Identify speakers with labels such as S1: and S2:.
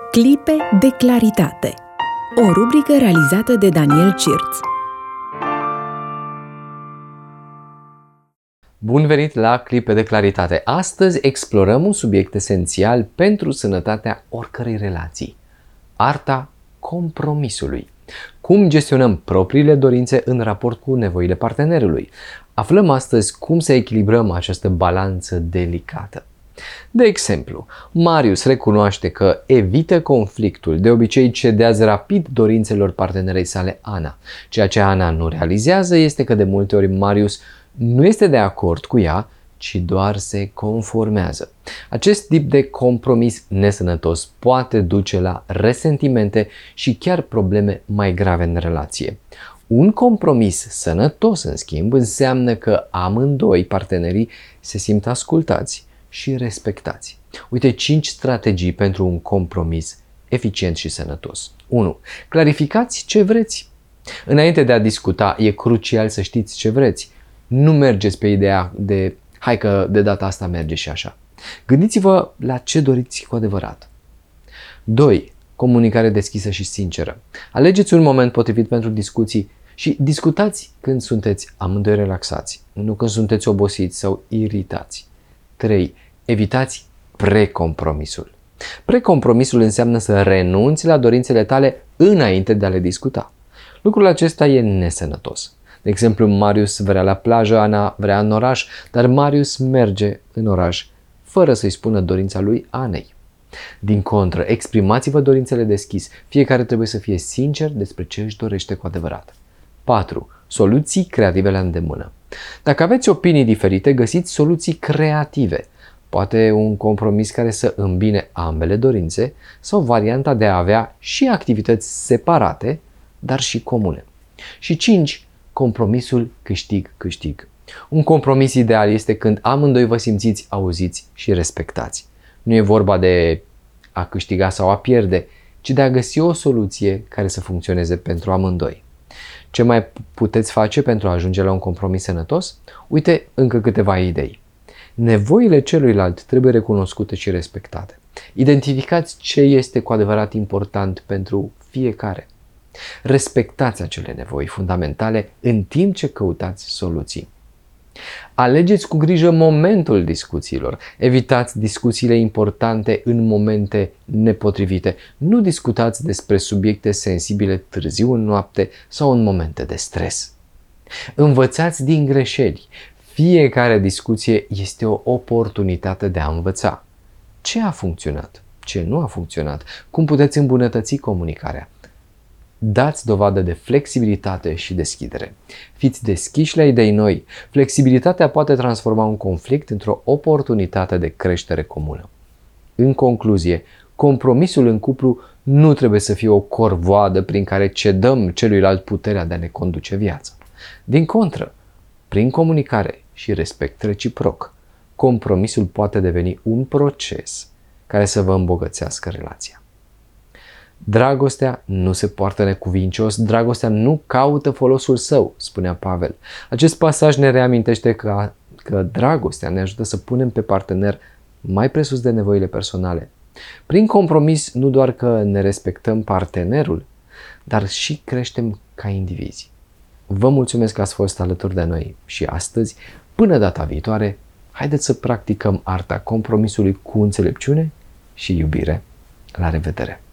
S1: Clipe de claritate. O rubrică realizată de Daniel Cirț.
S2: Bun venit la Clipe de claritate. Astăzi explorăm un subiect esențial pentru sănătatea oricărei relații. Arta compromisului. Cum gestionăm propriile dorințe în raport cu nevoile partenerului? Aflăm astăzi cum să echilibrăm această balanță delicată. De exemplu, Marius recunoaște că evită conflictul, de obicei cedează rapid dorințelor partenerei sale Ana. Ceea ce Ana nu realizează este că de multe ori Marius nu este de acord cu ea, ci doar se conformează. Acest tip de compromis nesănătos poate duce la resentimente și chiar probleme mai grave în relație. Un compromis sănătos, în schimb, înseamnă că amândoi partenerii se simt ascultați și respectați. Uite 5 strategii pentru un compromis eficient și sănătos. 1. Clarificați ce vreți. Înainte de a discuta, e crucial să știți ce vreți. Nu mergeți pe ideea de hai că de data asta merge și așa. Gândiți-vă la ce doriți cu adevărat. 2. Comunicare deschisă și sinceră. Alegeți un moment potrivit pentru discuții și discutați când sunteți amândoi relaxați, nu când sunteți obosiți sau iritați. 3. Evitați precompromisul. Precompromisul înseamnă să renunți la dorințele tale înainte de a le discuta. Lucrul acesta e nesănătos. De exemplu, Marius vrea la plajă, Ana vrea în oraș, dar Marius merge în oraș fără să-i spună dorința lui Anei. Din contră, exprimați-vă dorințele deschis. Fiecare trebuie să fie sincer despre ce își dorește cu adevărat. 4. Soluții creative la îndemână. Dacă aveți opinii diferite, găsiți soluții creative. Poate un compromis care să îmbine ambele dorințe sau varianta de a avea și activități separate, dar și comune. Și 5. Compromisul câștig-câștig. Un compromis ideal este când amândoi vă simțiți auziți și respectați. Nu e vorba de a câștiga sau a pierde, ci de a găsi o soluție care să funcționeze pentru amândoi. Ce mai puteți face pentru a ajunge la un compromis sănătos? Uite încă câteva idei. Nevoile celuilalt trebuie recunoscute și respectate. Identificați ce este cu adevărat important pentru fiecare. Respectați acele nevoi fundamentale în timp ce căutați soluții. Alegeți cu grijă momentul discuțiilor. Evitați discuțiile importante în momente nepotrivite. Nu discutați despre subiecte sensibile târziu în noapte sau în momente de stres. Învățați din greșeli. Fiecare discuție este o oportunitate de a învăța. Ce a funcționat? Ce nu a funcționat? Cum puteți îmbunătăți comunicarea? Dați dovadă de flexibilitate și deschidere. Fiți deschiși la idei noi. Flexibilitatea poate transforma un conflict într-o oportunitate de creștere comună. În concluzie, compromisul în cuplu nu trebuie să fie o corvoadă prin care cedăm celuilalt puterea de a ne conduce viața. Din contră, prin comunicare și respect reciproc, compromisul poate deveni un proces care să vă îmbogățească relația. Dragostea nu se poartă necuvincios, dragostea nu caută folosul său, spunea Pavel. Acest pasaj ne reamintește că dragostea ne ajută să punem pe partener mai presus de nevoile personale. Prin compromis nu doar că ne respectăm partenerul, dar și creștem ca indivizi. Vă mulțumesc că ați fost alături de noi și astăzi, până data viitoare, haideți să practicăm arta compromisului cu înțelepciune și iubire. La revedere!